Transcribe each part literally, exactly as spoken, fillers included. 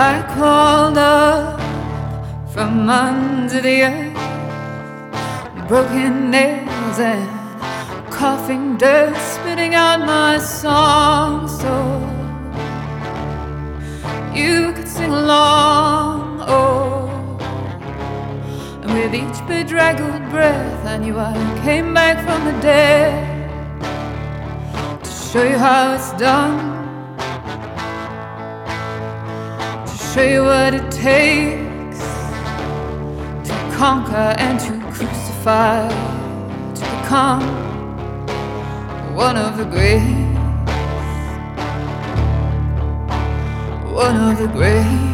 I crawled up from under the earth, broken nails and coughing dirt, spitting out my song so you could sing along. Oh, and with each bedraggled breath I knew I came back from the dead to show you how it's done, show you what it takes to conquer and to crucify, to become one of the greats, one of the greats.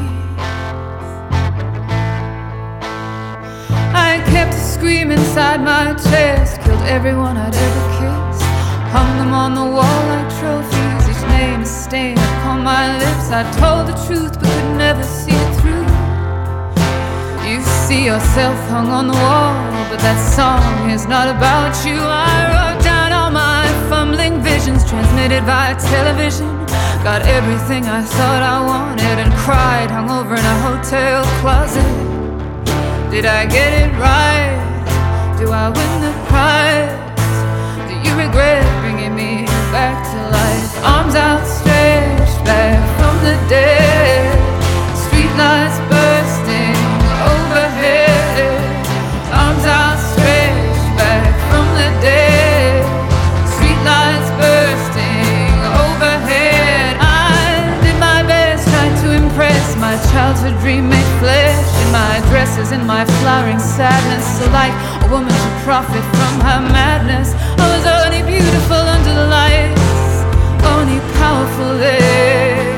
I kept a scream inside my chest, killed everyone I'd ever kissed, hung them on the wall like trophies, each name is stained upon my lips. I told the truth but could never see it through. You see yourself hung on the wall, but that song is not about you. I wrote down all my fumbling visions, transmitted via television, got everything I thought I wanted, and cried hungover in a hotel closet. Did I get it right? Do I win the prize? Do you regret bringing me back to life? Arms outstretched back from the dead, streetlights bursting overhead. Arms outstretched back from the dead, streetlights bursting overhead. I did my best, tried to impress my childhood dream made flesh, in my dresses, in my flowering sadness, so like a woman to profit from her madness. I was only beautiful under the lights, only powerful there.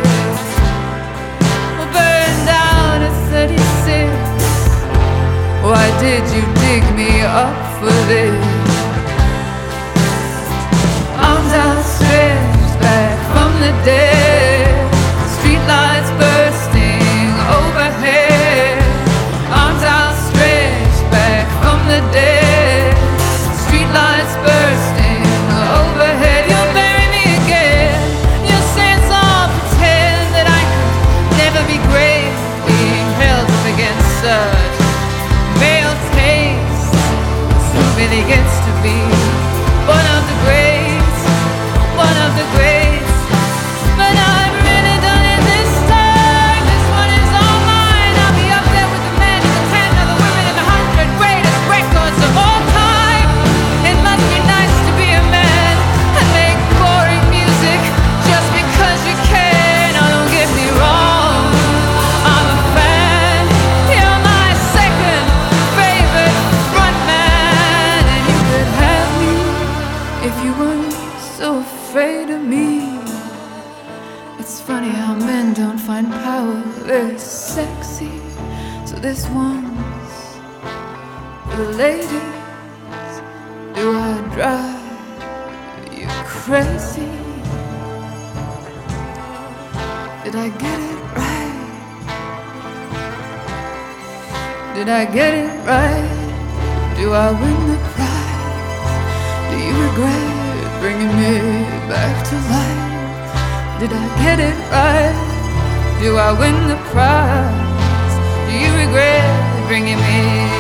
Burned out at thirty-six. Why did you dig me up for this? Arms outstretched back from the dead, streetlights bursting overhead. Arms outstretched back from the dead, streetlights bursting overhead. You'll bury me again, you'll say it's all pretend, that I could never be great, being held up against such male taste. Who really gets to be one of the greats, one of the greats? But I've really done it this time. This one is all mine. I'll be up there with the men and the ten other women and the hundred greatest records of all time. It must be nice to be a man and make boring music just because you can. Oh, don't get me wrong, I'm a fan. You're my second favorite frontman, and you could have me if you weren't so afraid of me. It's funny how men don't find power very sexy, so this one's for the ladies. Do I drive you crazy? Did I get it right? Did I get it right? Do I win the prize? Do you regret bringing me back to life? Did I get it right? Do I win the prize? Do you regret bringing me